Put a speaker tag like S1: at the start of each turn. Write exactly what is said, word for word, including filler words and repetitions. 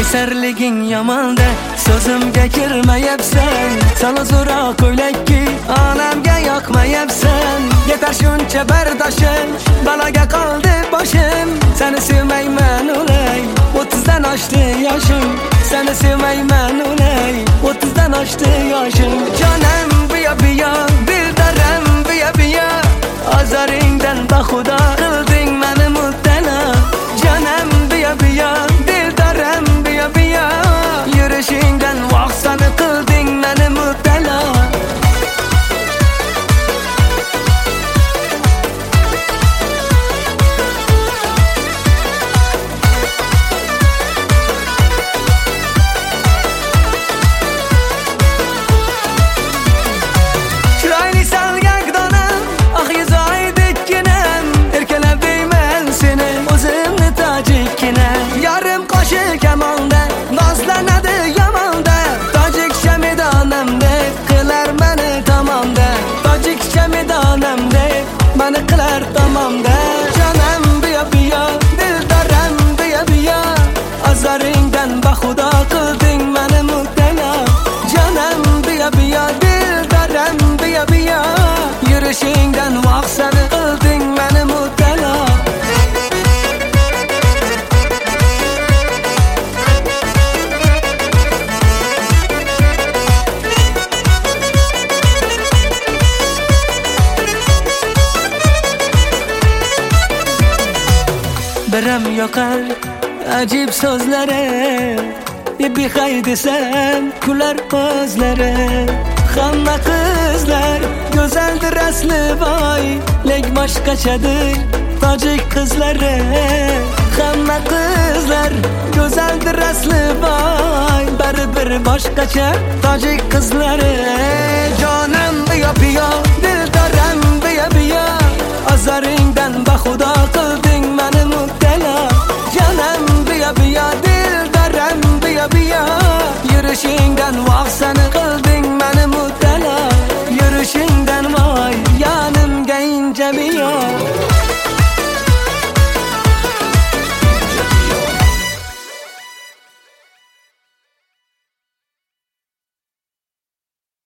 S1: Qaysarliging yomanda so'zimga kirmayapsan. Sana zo'roq ko'ylakki onamga yoqmayapsan. Yetar shuncha bardoshim, baloga qoldi boshim. Seni sevmayman o'lay, o'ttizdan oshdi yoshim. Seni sevmayman o'lay, o'ttizdan oshdi yoshim. Jonam biya biya, dildaram biya biya, ozoringdan baxudo qilding meni mubtalo. Jonam biya biya, dildaram biya biya, yurishingdan vaqsani qilding meni mubtalo. Yarım qo'shiq kamonda nozlanadi yomonda. Tojikcha medonamda qilar meni tomonda. Tojikcha medonamda meni qilar tomonda. Jonam biya biya, dildaram biya biya, ozoringdan baxudo qilding meni mubtalo. Jonam biya biya, dildaram biya biya, yurishingdan vaqsani qilding meni mubtalo. Biram yoqar ajib so'zlari, behay desam kular ko'zlari. Hamma qizlar go'zaldir asli voy, lek boshqachadir tojik qizlari. Hamma qizlar go'zaldir asli voy, baribir boshqacha tojik qizlari. Jonam biya biya, dildaram biya biya, ozoringdan baxudo qilding meni mubtalo. Jonam biya biya, dildaram biya biya, yurishingdan vaqsani qilding meni mubtalo. Yurishingdan voy, yonimga inja biya.